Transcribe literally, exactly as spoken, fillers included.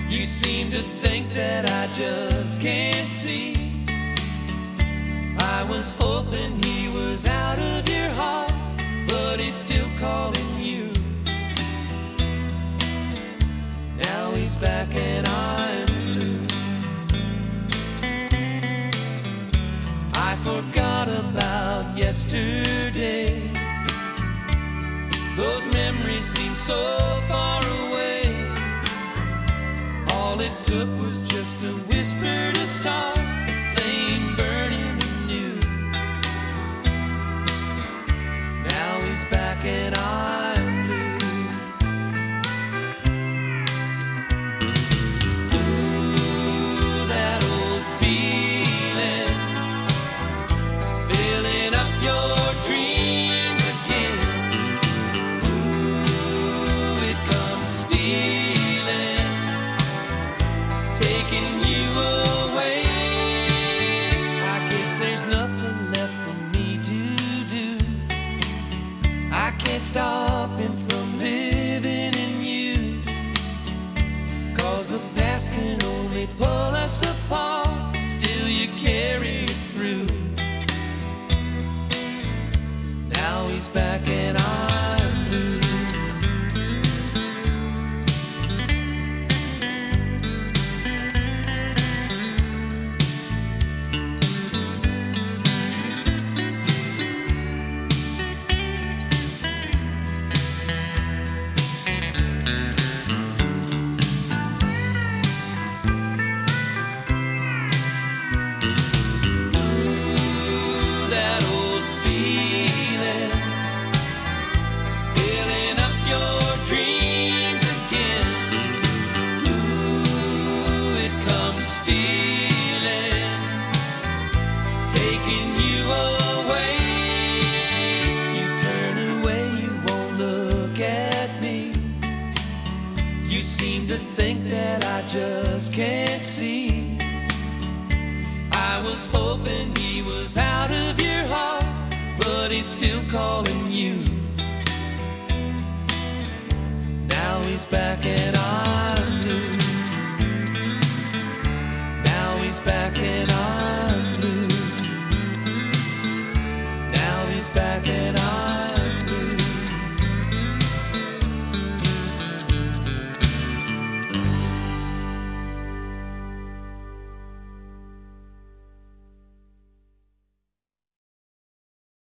You seem to think that I just can't see. I was hoping he was out of your heart, but he's still calling you. Now he's back and I'm blue. I forgot about yesterday. Those memories seem so far away. All it took was just a whisper to start a flame burning anew. Now he's back and I'm blue. Ooh, that old feeling, filling up your dreams again. Ooh, it comes stealing, taking you away. I guess there's nothing left for me to do. I can't stop him from living in you, 'cause the past can only pull us apart. Still you carry it through. Now he's back and I'm blue. Stealing, taking you away. You turn away, you won't look at me. You seem to think that I just can't see. I was hoping he was out of your heart, but he's still calling you. Now he's back and